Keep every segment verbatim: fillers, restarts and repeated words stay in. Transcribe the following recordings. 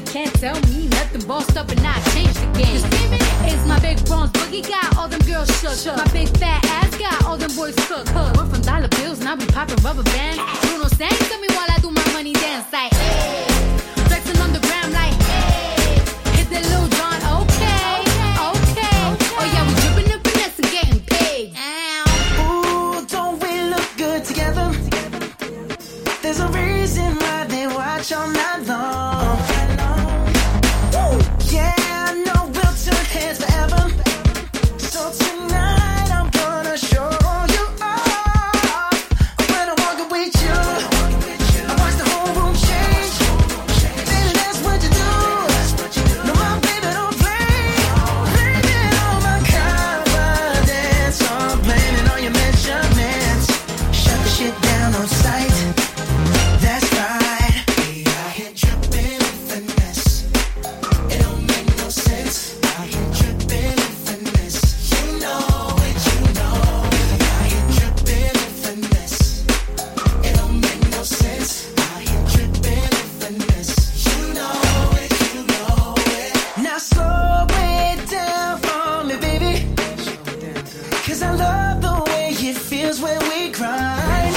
can't tell me nothing. Bossed up and I changed the game. Just give it. It's my big bronze boogie got all them girls shook. shook. My big fat ass got all them boys cook. cook. We're from dollar bills and I be popping rubber bands. Bruno sang to me while I do my money dance like, hey. Flexing on the gram like, hey. Hit that Lil Jon, okay, okay. Oh yeah, we dripping and finesse and getting paid. Ooh, don't we look good together? There's a reason why they watch all night long. Woo. Yeah, I know we'll turn heads forever. So tonight I'm gonna show you off. When I walk with you, I watch the whole room change. Baby, that's what you do. No, my baby don't play. Blame it on my confidence. I'm blaming on your measurements. Shut the shit down on sight. That's right. We out here dripping in finesse. It don't make no sense. Out here dripping in finesse. You know it, you know it. Out here dripping in finesse. It don't make no sense. Out here dripping in finesse. You know it, you know it. Now slow it down for me, baby. Cause I love the way it feels when we grind.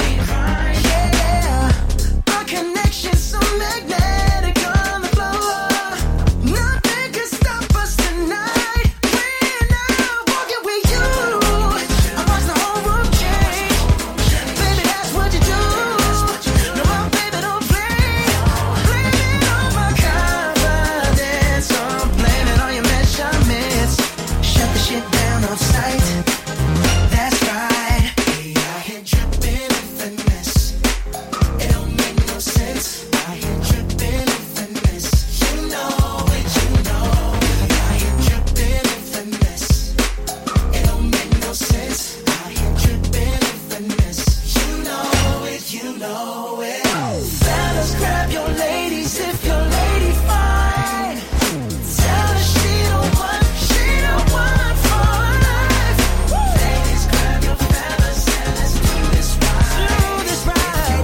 Yeah. Our connection's so magnetic on the floor. Nothing can stop us tonight. When I'm walking with you, I watch the whole room change. Baby, that's what you do. No, my baby don't play. Blame it on my confidence. I'm blaming on your measurements. Shut the shit down on sight. That's right. We out here dripping in finesse. It don't make no sense. Out here dripping in finesse. You know it, you know it. Out here dripping in finesse. It don't make no sense. Out here dripping in finesse. You know it, you know it. Fellas, grab your ladies if your lady fine. Tell her she don't want, she don't want for life. Ladies, grab your fellas and let's do this right. Do this right.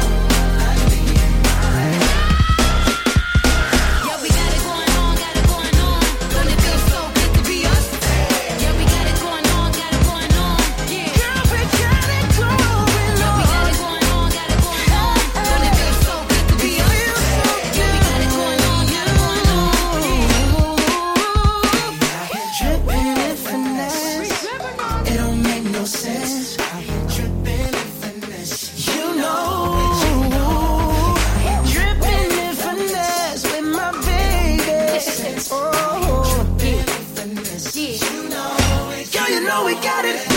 Yeah, we got it going on, got it going on. Don't it feel so good to be us? Yeah, we got it going on, got it going on. Yeah. Girl, we got it going Yeah, we got on. it going on, got it going on. Don't it feel so good to be us? Yeah, we got it going on, got it going on. Dripping in finesse. It don't make no sense. Out here dripping in finesse. You know. Dripping in finesse with my baby. Oh, dripping in finesse. You know it. Girl, you know we got it.